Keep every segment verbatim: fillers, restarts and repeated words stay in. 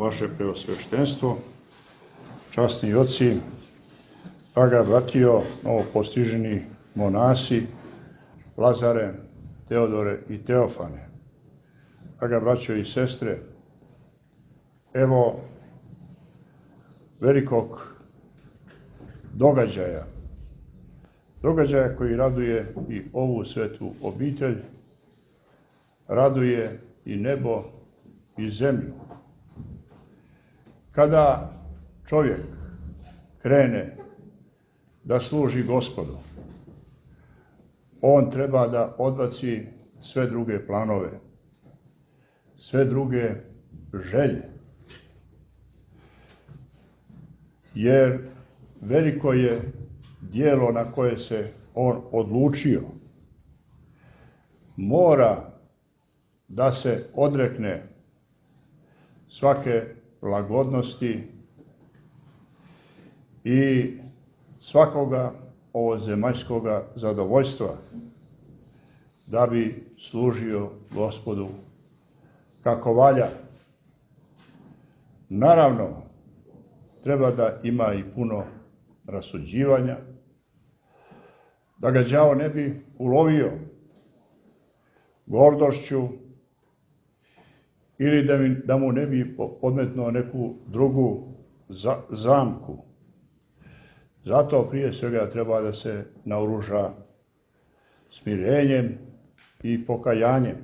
vaše preosveštenstvo, časni oci, draga bratio, novopostiženi monasi, Lazare, Teodore i Teofane, draga braćo i sestre, evo velikog događaja, događaja koji raduje i ovu svetu obitelj, raduje i nebo i zemlju. Kada čovjek krene da služi Gospodu, on treba da odbaci sve druge planove, sve druge želje. Jer veliko je djelo na koje se on odlučio. Mora da se odrekne svake lagodnosti i svakoga ovozemaljskoga zadovoljstva da bi služio Gospodu kako valja. Naravno, treba da ima i puno rasuđivanja, da ga đavo ne bi ulovio gordošću ili da, mi, da mu ne bi podmetnuo neku drugu za, zamku. Zato prije svega treba da se naoruža smirenjem i pokajanjem.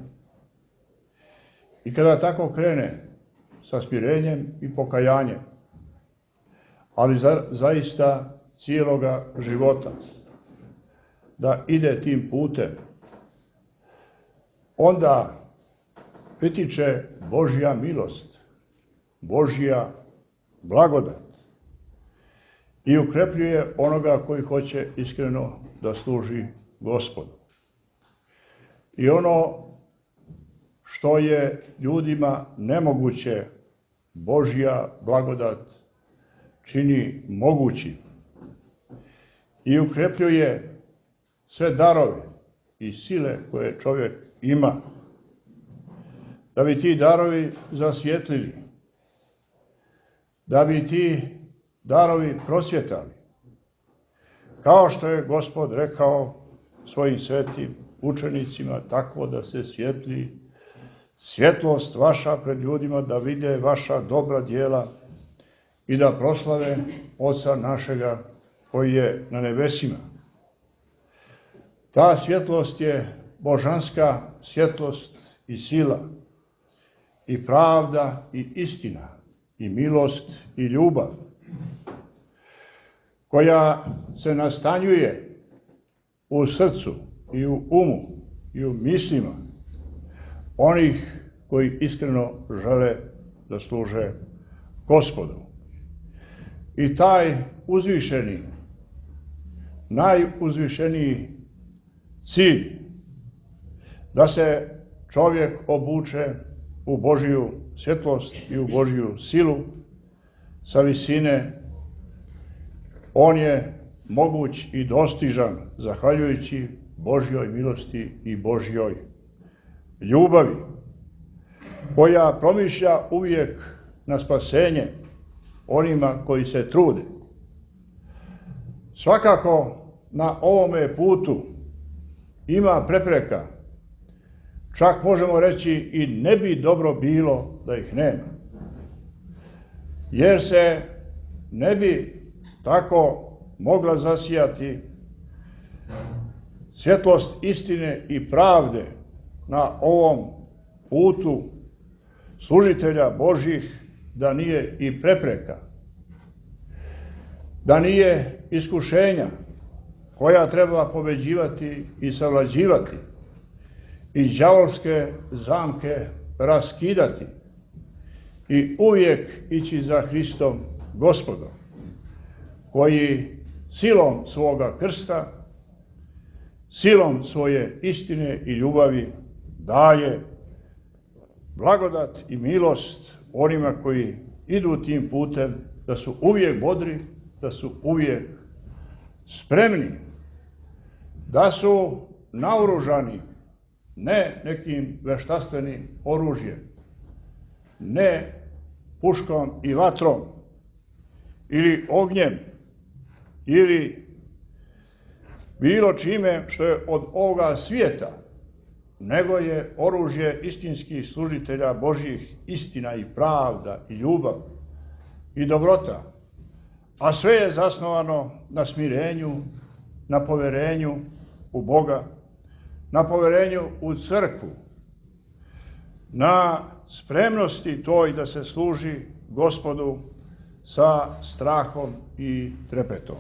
I kada tako krene sa smirenjem i pokajanjem, ali za, zaista cijeloga života, da ide tim putem, onda pritiče Božja milost, Božja blagodat i ukrepljuje onoga koji hoće iskreno da služi Gospodu. I ono što je ljudima nemoguće, Božja blagodat čini mogući i ukrepljuje sve darove i sile koje čovjek ima, da bi ti darovi zasvjetlili, da bi ti darovi prosvjetali. Kao što je Gospod rekao svojim svetim učenicima, tako da se svjetli svjetlost vaša pred ljudima, da vide vaša dobra djela i da proslave Oca našega koji je na nebesima. Ta svjetlost je božanska svjetlost i sila, i pravda i istina, i milost i ljubav, koja se nastanjuje u srcu i u umu i u mislima onih koji iskreno žele da služe Gospodu. I taj uzvišeni, najuzvišeniji cilj, da se čovjek obuče u Božju svjetlost i u Božju silu sa visine, on je moguć i dostižan zahvaljujući Božjoj milosti i Božjoj ljubavi, koja promišlja uvijek na spasenje onima koji se trude. Svakako na ovome putu ima prepreka, čak možemo reći i ne bi dobro bilo da ih nema. Jer se ne bi tako mogla zasijati svjetlost istine i pravde na ovom putu služitelja Božjih, da nije i prepreka, da nije iskušenja koja treba pobeđivati i savlađivati i đavolske zamke raskidati i uvijek ići za Hristom Gospodom, koji silom svoga krsta, silom svoje istine i ljubavi daje blagodat i milost onima koji idu tim putem, da su uvijek bodri, da su uvijek spremni, da su naoružani ne nekim veštastenim oružjem, ne puškom i vatrom, ili ognjem, ili bilo čime što je od ovoga svijeta, nego je oružje istinskih služitelja Božjih istina i pravda i ljubav i dobrota, a sve je zasnovano na smirenju, na poverenju u Boga, na poverenju u crkvu, na spremnosti toj da se služi Gospodu sa strahom i trepetom.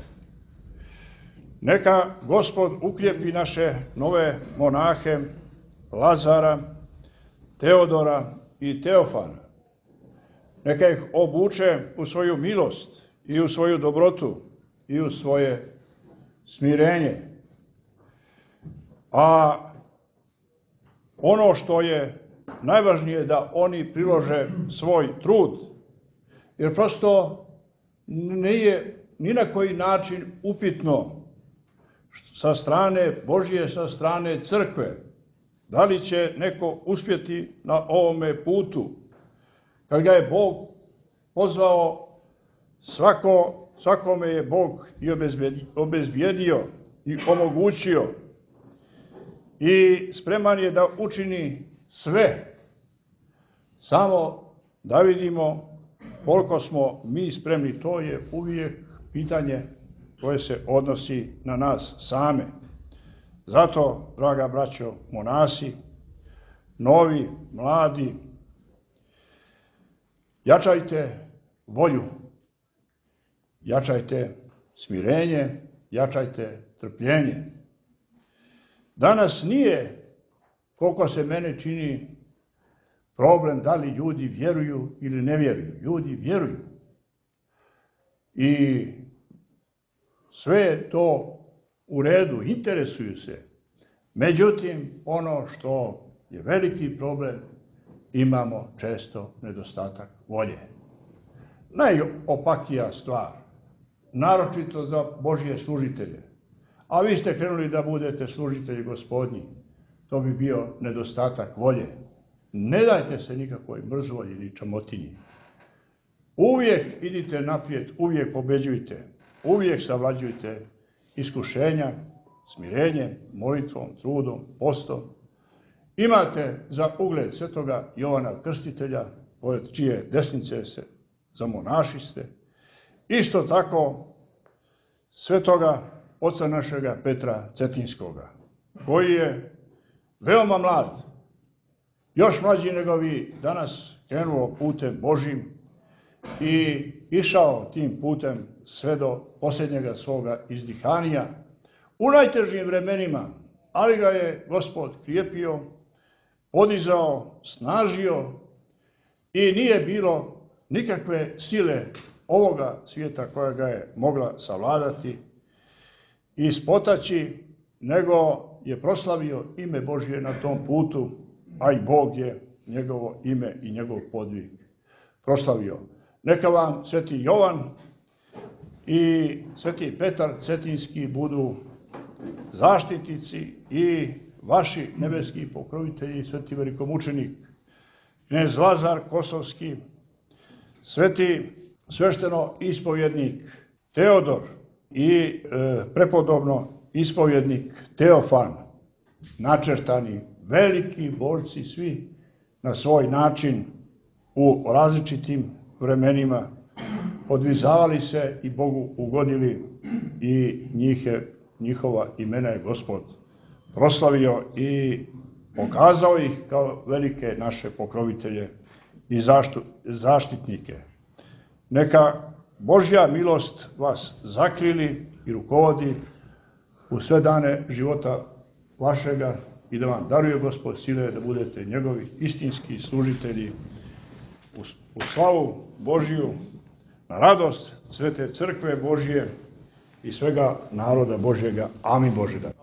Neka Gospod ukljepi naše nove monahe Lazara, Teodora i Teofana. Neka ih obuče u svoju milost i u svoju dobrotu i u svoje smirenje. A ono što je najvažnije, da oni prilože svoj trud, jer prosto nije ni na koji način upitno sa strane Božje, sa strane crkve, da li će neko uspjeti na ovome putu, kad ga je Bog pozvao, svako, svakome je Bog i obezbijedio i omogućio i spreman je da učini sve, samo da vidimo koliko smo mi spremni. To je uvijek pitanje koje se odnosi na nas same. Zato, draga braćo monasi, novi, mladi, jačajte volju, jačajte smirenje, jačajte trpljenje. Danas nije, koliko se mene čini, problem da li ljudi vjeruju ili ne vjeruju. Ljudi vjeruju. I sve je to u redu, interesuju se. Međutim, ono što je veliki problem, imamo često nedostatak volje. Najopakija stvar, naročito za Božje služitelje. A vi ste krenuli da budete služitelji Gospodnji. To bi bio nedostatak volje. Ne dajte se nikakvoj mrzvolji ili čamotinji. Uvijek idite naprijed, uvijek pobeđujte, uvijek savlađujte iskušenja, smirenje, molitvom, trudom, postom. Imate za ugled svetoga Jovana Krstitelja, pored čije desnice se zamonašiste. Isto tako svetoga oca našega Petra Cetinskoga, koji je veoma mlad, još mlađi nego vi, danas krenuo putem Božjim i išao tim putem sve do posljednjega svoga izdihanja u najtežim vremenima, ali ga je Gospod krijepio, podizao, snažio i nije bilo nikakve sile ovoga svijeta koja ga je mogla savladati i spotaći, nego je proslavio ime Božje na tom putu, a i Bog je njegovo ime i njegov podvig proslavio. Neka vam sveti Jovan i sveti Petar Cetinski budu zaštitnici i vaši nebeski pokrovitelji, sveti velikomučenik knez Lazar Kosovski, sveti svešteno ispovjednik Teodor i e, prepodobno ispovjednik Teofan, načrtani veliki borci svi na svoj način u različitim vremenima, podvizavali se i Bogu ugodili i njih je, njihova imena je Gospod proslavio i pokazao ih kao velike naše pokrovitelje i zaštu, zaštitnike. Neka Božja milost vas zakrili i rukovodi u sve dane života vašega i da vam daruje Gospod sile da budete njegovi istinski služitelji u, u slavu Božju, na radost Svete Crkve Božje i svega naroda Božjega. Amin Bože.